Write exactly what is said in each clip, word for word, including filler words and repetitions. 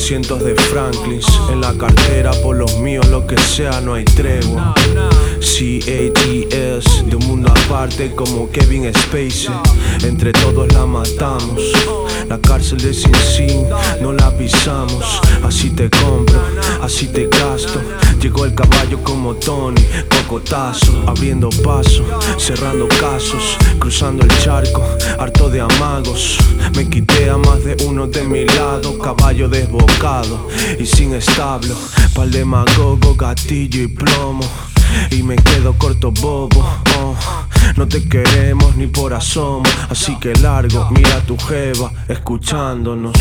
Cientos de Franklins en la cartera, por los míos lo que sea, no hay tregua. C A T S, de un mundo aparte como Kevin Spacey. Entre todos la matamos. La cárcel de Sin Sin no la pisamos. Así te compro, así te gasto. Llegó el caballo como Tony, cocotazo, abriendo paso, cerrando casos, cruzando el charco, harto de amagos. Me quité a más de uno de mi lado, caballo desbocado y sin establo. Pa'l demagogo, gatillo y plomo, y me quedo corto bobo. Oh, no te queremos ni por asomo, así que largo, mira a tu jeva escuchándonos.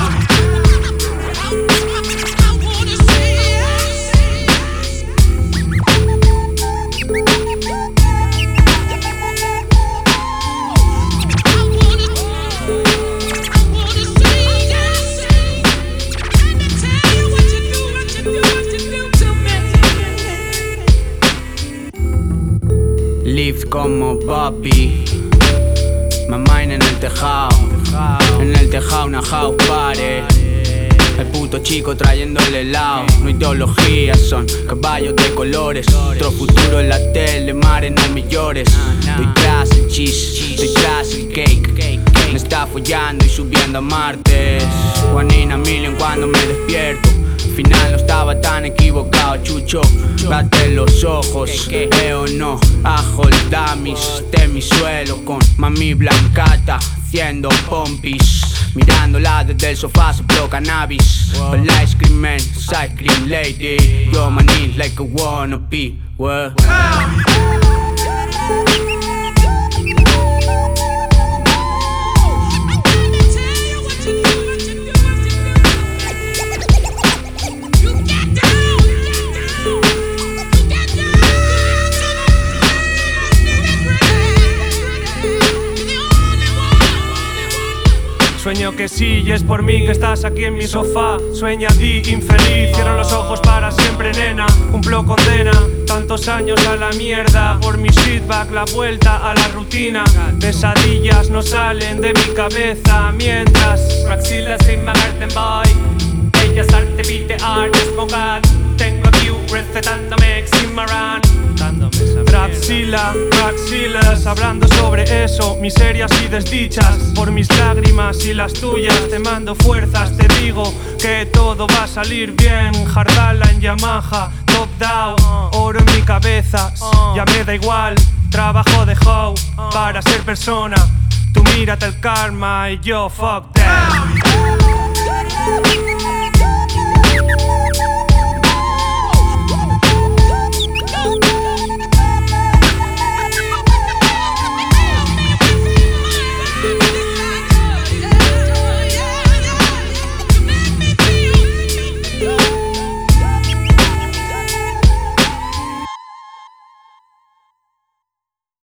Live como papi, mamá en el tejado, en el tejado una house party. El puto chico trayéndole helado. No ideologías, son caballos de colores. Otro futuro en la tele, mares no me llores. Doy tras el cheese, doy tras el cake. Me está follando y subiendo a martes. Juanina Million cuando me despierto. Al final no estaba tan equivocado, chucho. Date los ojos, eh o no. Ajo el damis, de mi suelo con mami blancata haciendo pompis. Mirándola desde el sofá, soplo cannabis. But ice cream man, ice cream lady. Yo maní like a wannabe. What? Sueño que sí y es por mí que estás aquí en mi sofá. Sueña di infeliz, cierro los ojos para siempre, nena. Cumplo condena, tantos años a la mierda. Por mi feedback, la vuelta a la rutina. Pesadillas no salen de mi cabeza mientras Praxila sin Magarten Boy. Bellas arte, beat art, desbocad. Tengo aquí un recetándome Eximaran. Praxila, Praxilas, hablando sobre eso, miserias y desdichas. Por mis lágrimas y las tuyas te mando fuerzas. Te digo que todo va a salir bien. Jardala en Yamaha, top down, oro en mi cabeza. Ya me da igual, trabajo de hoe para ser persona. Tú mírate el karma y yo fuck that.